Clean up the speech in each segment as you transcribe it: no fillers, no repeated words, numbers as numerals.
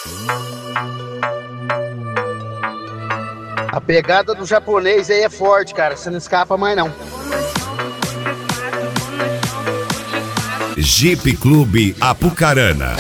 A pegada do japonês aí é forte, cara. Você não escapa mais, não. Jeep Clube Apucarana.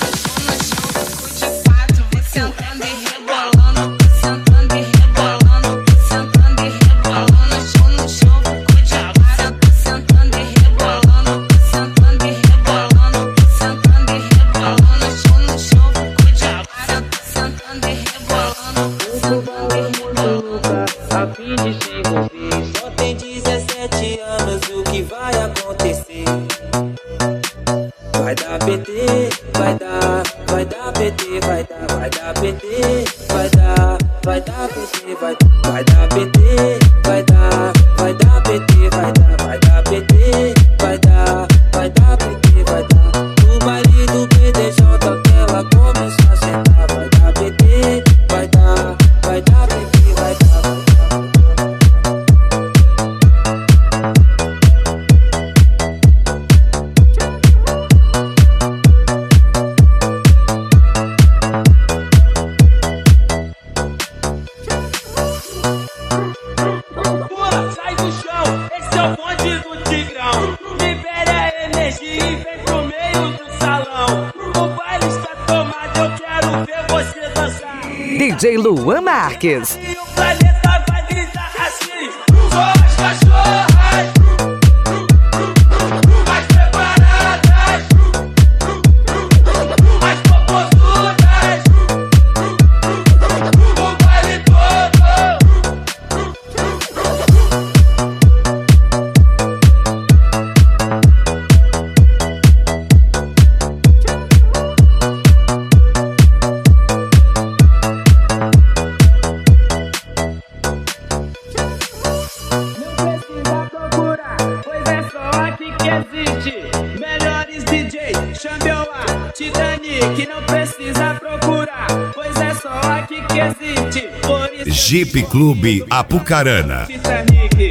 Só tem 17 anos, o que vai acontecer? Vai dar PT, vai dar PT, vai dar PT, vai dar PT, vai dar PT, vai dar PT, vai dar PT, vai dar PT, vai dar. O baile do PDJ que ela começa a sentar, vai dar PT, vai dar PT, vai dar. Sai do chão, esse é o bonde do Tigrão. Libere a energia e vem pro meio do salão. O baile está tomado, eu quero ver você dançar. DJ Luan Marques. E o planeta vai gritar assim: só as cachorras mais preparadas, mais popozudas, o baile todo. Melhores DJ, Xambioá, Titanic, não precisa procurar, pois é só aqui que existe. Por isso Jeep Clube Apucarana. Titanic.